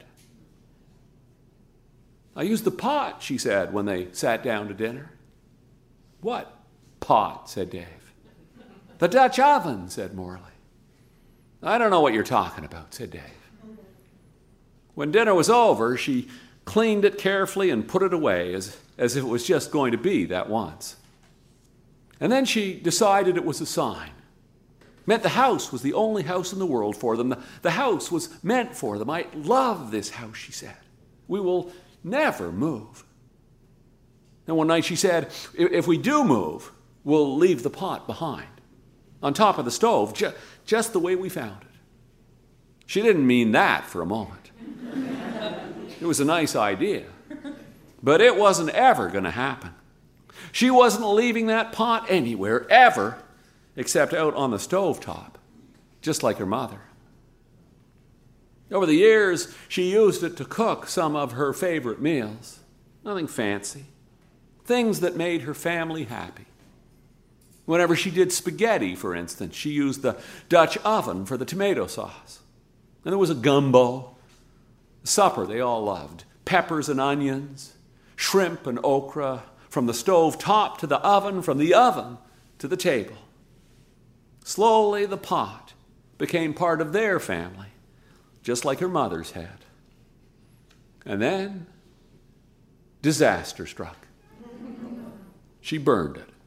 [SPEAKER 6] "I used the pot," she said when they sat down to dinner. "What pot?" said Dave. "The Dutch oven," said Morley. "I don't know what you're talking about," said Dave. When dinner was over, she cleaned it carefully and put it away as if it was just going to be that once. And then she decided it was a sign. It meant the house was the only house in the world for them. The house was meant for them. "I love this house," she said. "We will never move." And one night she said, "If we do move, we'll leave the pot behind, on top of the stove, just the way we found it." She didn't mean that for a moment. It was a nice idea, but it wasn't ever going to happen. She wasn't leaving that pot anywhere, ever, except out on the stovetop, just like her mother. Over the years, she used it to cook some of her favorite meals. Nothing fancy. Things that made her family happy. Whenever she did spaghetti, for instance, she used the Dutch oven for the tomato sauce. And there was a gumbo, a supper they all loved, peppers and onions, shrimp and okra, from the stove top to the oven, from the oven to the table. Slowly, the pot became part of their family, just like her mother's had. And then, disaster struck. She burned it.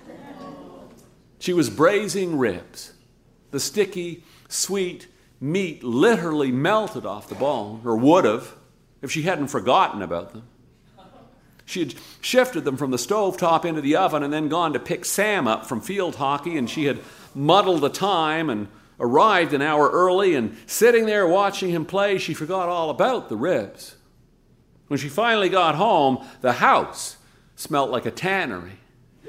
[SPEAKER 6] She was braising ribs. The sticky, sweet meat literally melted off the bone, or would have, if she hadn't forgotten about them. She had shifted them from the stovetop into the oven and then gone to pick Sam up from field hockey, and she had muddled the time and arrived an hour early, and sitting there watching him play, she forgot all about the ribs. When she finally got home, the house smelt like a tannery.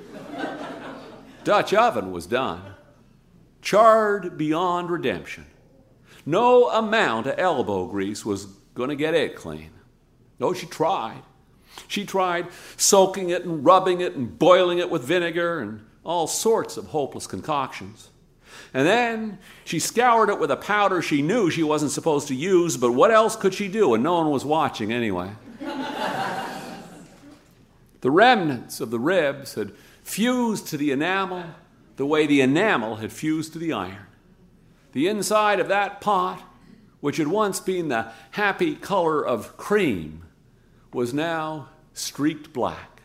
[SPEAKER 6] Dutch oven was done, charred beyond redemption. No amount of elbow grease was going to get it clean. No, she tried. She tried soaking it and rubbing it and boiling it with vinegar and all sorts of hopeless concoctions. And then she scoured it with a powder she knew she wasn't supposed to use, but what else could she do? And no one was watching anyway. The remnants of the ribs had fused to the enamel the way the enamel had fused to the iron. The inside of that pot, which had once been the happy color of cream, was now streaked black.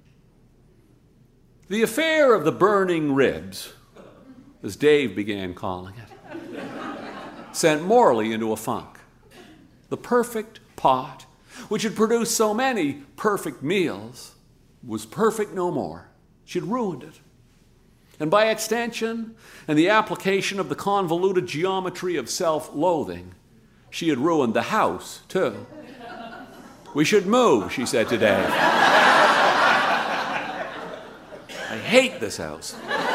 [SPEAKER 6] The affair of the burning ribs, as Dave began calling it, sent Morley into a funk. The perfect pot, which had produced so many perfect meals, was perfect no more. She'd ruined it. And by extension, and the application of the convoluted geometry of self-loathing, she had ruined the house, too. "We should move," she said to Dave. "I hate this house."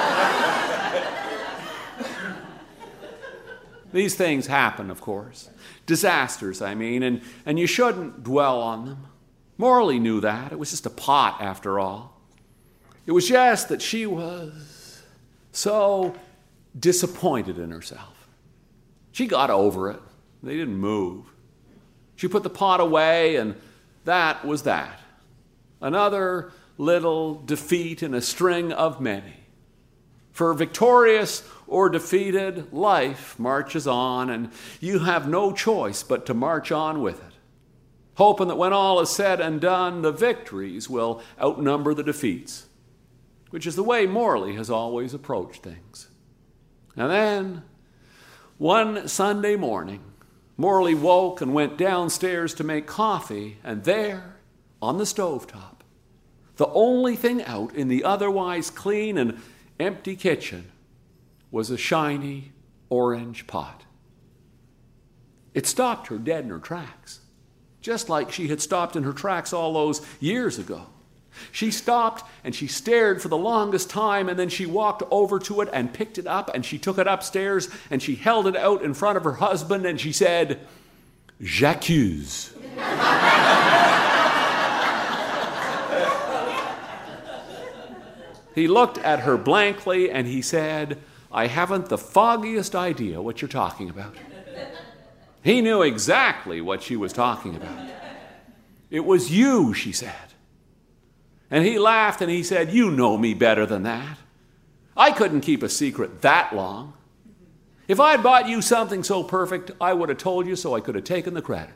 [SPEAKER 6] These things happen, of course. Disasters, I mean, and you shouldn't dwell on them. Morley knew that. It was just a pot, after all. It was just that she was so disappointed in herself. She got over it. They didn't move. She put the pot away, and that was that. Another little defeat in a string of many. For victorious or defeated, life marches on, and you have no choice but to march on with it, hoping that when all is said and done, the victories will outnumber the defeats, which is the way Morley has always approached things. And then, one Sunday morning, Morley woke and went downstairs to make coffee, and there, on the stovetop, the only thing out in the otherwise clean and empty kitchen was a shiny orange pot. It stopped her dead in her tracks, just like she had stopped in her tracks all those years ago. She stopped and she stared for the longest time, and then she walked over to it and picked it up, and she took it upstairs and she held it out in front of her husband and she said, "J'accuse." He looked at her blankly and he said, "I haven't the foggiest idea what you're talking about." He knew exactly what she was talking about. "It was you," she said. And he laughed and he said, "You know me better than that. I couldn't keep a secret that long. If I'd bought you something so perfect, I would have told you so I could have taken the credit."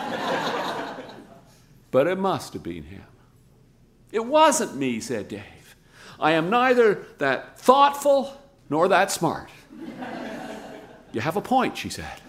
[SPEAKER 6] But it must have been him. "It wasn't me," said Dave. "I am neither that thoughtful nor that smart." "You have a point," she said.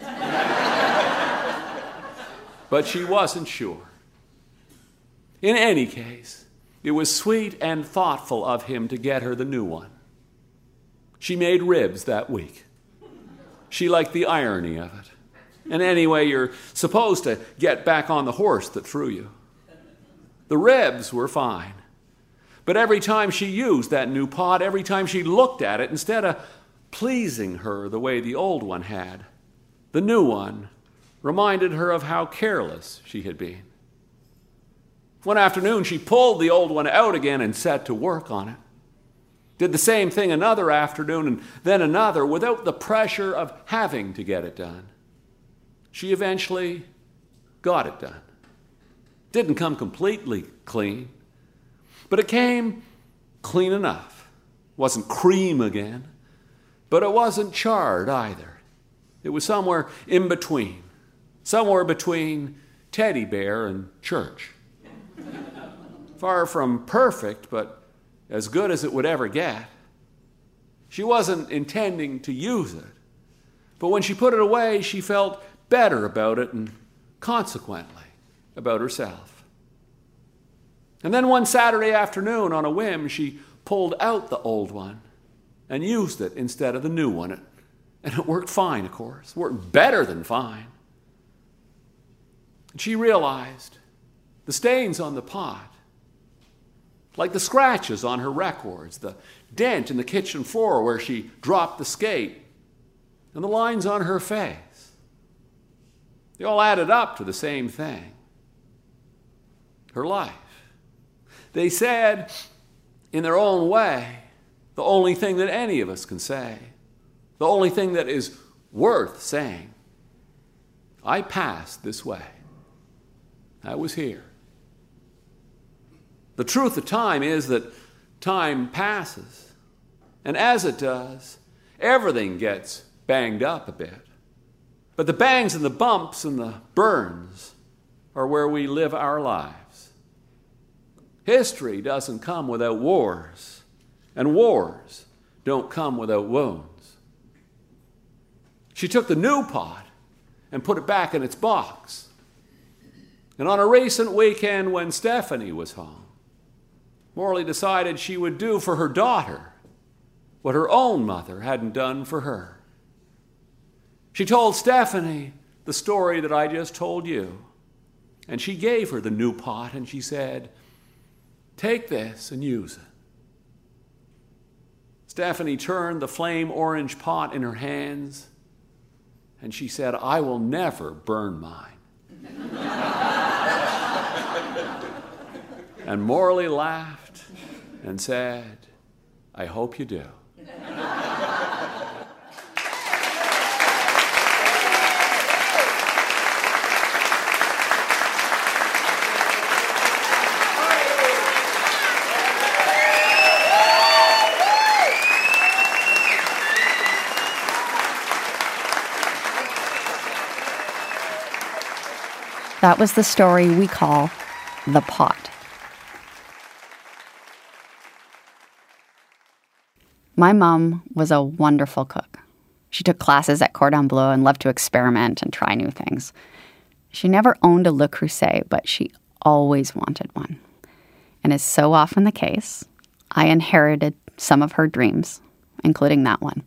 [SPEAKER 6] But she wasn't sure. In any case, it was sweet and thoughtful of him to get her the new one. She made ribs that week. She liked the irony of it. And anyway, you're supposed to get back on the horse that threw you. The ribs were fine. But every time she used that new pot, every time she looked at it, instead of pleasing her the way the old one had, the new one reminded her of how careless she had been. One afternoon, she pulled the old one out again and set to work on it. Did the same thing another afternoon and then another without the pressure of having to get it done. She eventually got it done. Didn't come completely clean, but it came clean enough. Wasn't cream again, but it wasn't charred either. It was somewhere in between. Somewhere between teddy bear and church. Far from perfect, but as good as it would ever get. She wasn't intending to use it, but when she put it away, she felt better about it and consequently about herself. And then one Saturday afternoon, on a whim, she pulled out the old one and used it instead of the new one. And it worked fine, of course. Worked better than fine. And she realized the stains on the pot, like the scratches on her records, the dent in the kitchen floor where she dropped the skate, and the lines on her face, they all added up to the same thing. Her life. They said, in their own way, the only thing that any of us can say, the only thing that is worth saying. I passed this way. I was here. The truth of time is that time passes. And as it does, everything gets banged up a bit. But the bangs and the bumps and the burns are where we live our lives. History doesn't come without wars, and wars don't come without wounds. She took the new pot and put it back in its box. And on a recent weekend when Stephanie was home, Morley decided she would do for her daughter what her own mother hadn't done for her. She told Stephanie the story that I just told you, and she gave her the new pot, and she said, "Take this and use it." Stephanie turned the flame orange pot in her hands, and she said, "I will never burn mine." And Morley laughed and said, "I hope you do."
[SPEAKER 5] That was the story we call The Pot. My mom was a wonderful cook. She took classes at Cordon Bleu and loved to experiment and try new things. She never owned a Le Creuset, but she always wanted one. And as so often the case, I inherited some of her dreams, including that one.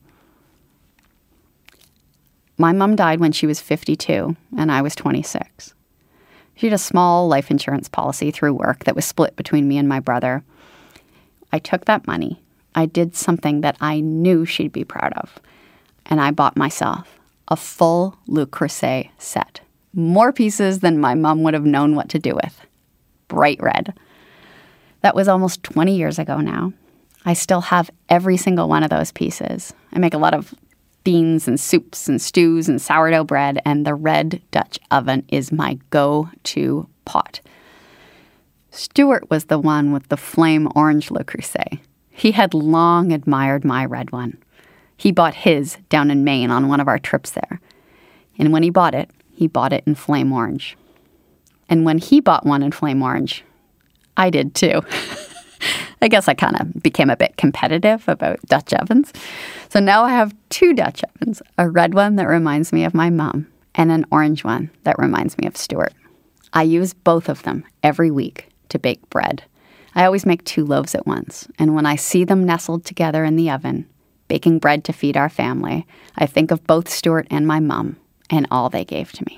[SPEAKER 5] My mom died when she was 52, and I was 26. She had a small life insurance policy through work that was split between me and my brother. I took that money. I did something that I knew she'd be proud of. And I bought myself a full Le Creuset set. More pieces than my mom would have known what to do with. Bright red. That was almost 20 years ago now. I still have every single one of those pieces. I make a lot of beans and soups and stews and sourdough bread, and the red Dutch oven is my go-to pot. Stuart was the one with the flame orange Le Creuset. He had long admired my red one. He bought his down in Maine on one of our trips there. And when he bought it in flame orange. And when he bought one in flame orange, I did too. I guess I kind of became a bit competitive about Dutch ovens. So now I have two Dutch ovens, a red one that reminds me of my mom and an orange one that reminds me of Stuart. I use both of them every week to bake bread. I always make 2 loaves at once, and when I see them nestled together in the oven, baking bread to feed our family, I think of both Stuart and my mom and all they gave to me.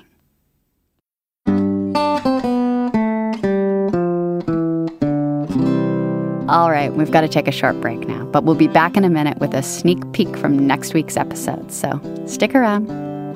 [SPEAKER 5] All right, we've got to take a short break now, but we'll be back in a minute with a sneak peek from next week's episode, so stick around.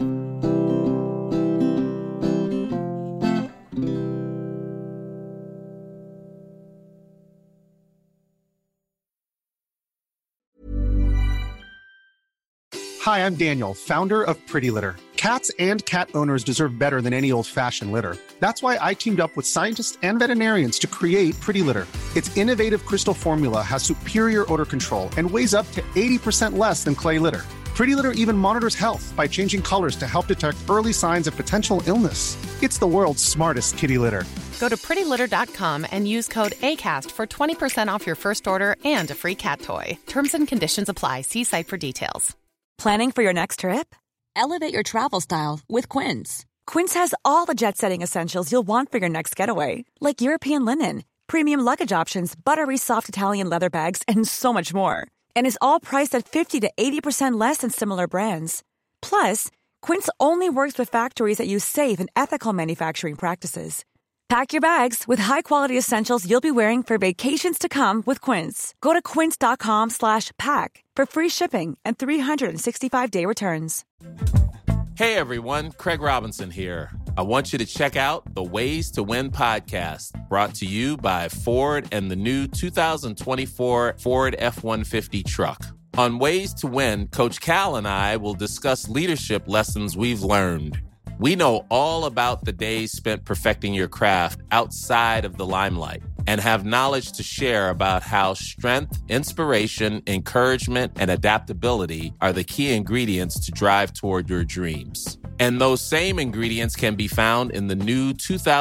[SPEAKER 7] Hi, I'm Daniel, founder of Pretty Litter. Cats and cat owners deserve better than any old-fashioned litter. That's why I teamed up with scientists and veterinarians to create Pretty Litter. Its innovative crystal formula has superior odor control and weighs up to 80% less than clay litter. Pretty Litter even monitors health by changing colors to help detect early signs of potential illness. It's the world's smartest kitty litter.
[SPEAKER 8] Go to prettylitter.com and use code ACAST for 20% off your first order and a free cat toy. Terms and conditions apply. See site for details.
[SPEAKER 9] Planning for your next trip? Elevate your travel style with Quince. Quince has all the jet-setting essentials you'll want for your next getaway, like European linen, premium luggage options, buttery soft Italian leather bags, and so much more. And is all priced at 50 to 80% less than similar brands. Plus, Quince only works with factories that use safe and ethical manufacturing practices. Pack your bags with high-quality essentials you'll be wearing for vacations to come with Quince. Go to quince.com/pack for free shipping and 365-day returns.
[SPEAKER 10] Hey everyone, Craig Robinson here. I want you to check out the Ways to Win podcast, brought to you by Ford and the new 2024 Ford F-150 truck. On Ways to Win, Coach Cal and I will discuss leadership lessons we've learned. We know all about the days spent perfecting your craft outside of the limelight and have knowledge to share about how strength, inspiration, encouragement, and adaptability are the key ingredients to drive toward your dreams. And those same ingredients can be found in the new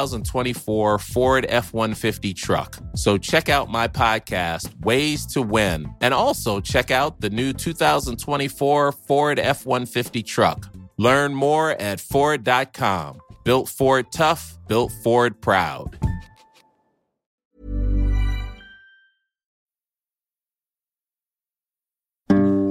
[SPEAKER 10] 2024 Ford F-150 truck. So check out my podcast, Ways to Win, and also check out the new 2024 Ford F-150 truck. Learn more at Ford.com. Built Ford tough, built Ford proud.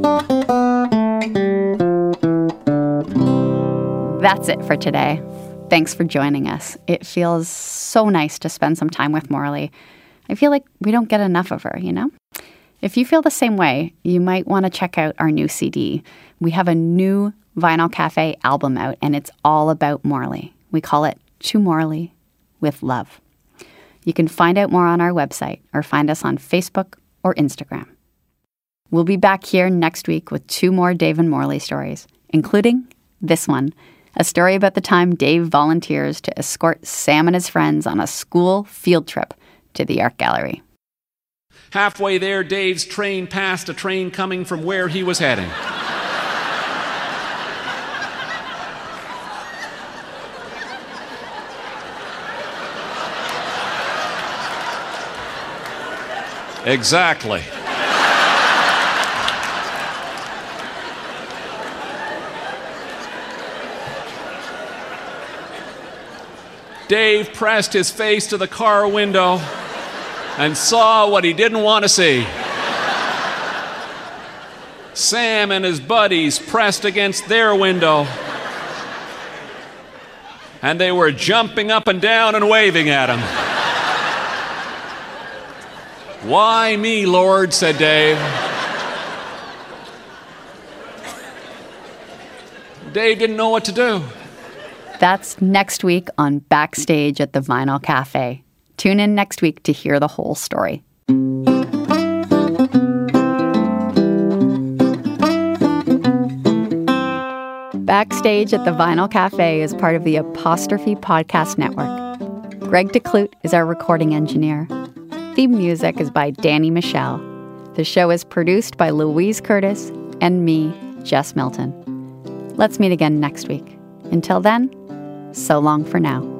[SPEAKER 5] That's it for today. Thanks for joining us. It feels so nice to spend some time with Morley. I feel like we don't get enough of her, you know? If you feel the same way, you might want to check out our new CD. We have a new Vinyl Cafe album out, and it's all about Morley. We call it To Morley with Love. You can find out more on our website or find us on Facebook or Instagram. We'll be back here next week with 2 more Dave and Morley stories, including this one, a story about the time Dave volunteers to escort Sam and his friends on a school field trip to the art gallery.
[SPEAKER 6] Halfway there, Dave's train passed a train coming from where he was heading. Exactly. Dave pressed his face to the car window and saw what he didn't want to see. Sam and his buddies pressed against their window, and they were jumping up and down and waving at him. "Why me, Lord?" said Dave. Dave didn't know what to do.
[SPEAKER 5] That's next week on Backstage at the Vinyl Cafe. Tune in next week to hear the whole story. Backstage at the Vinyl Cafe is part of the Apostrophe Podcast Network. Greg DeClute is our recording engineer. Theme music is by Danny Michelle. The show is produced by Louise Curtis and me, Jess Milton. Let's meet again next week. Until then, so long for now.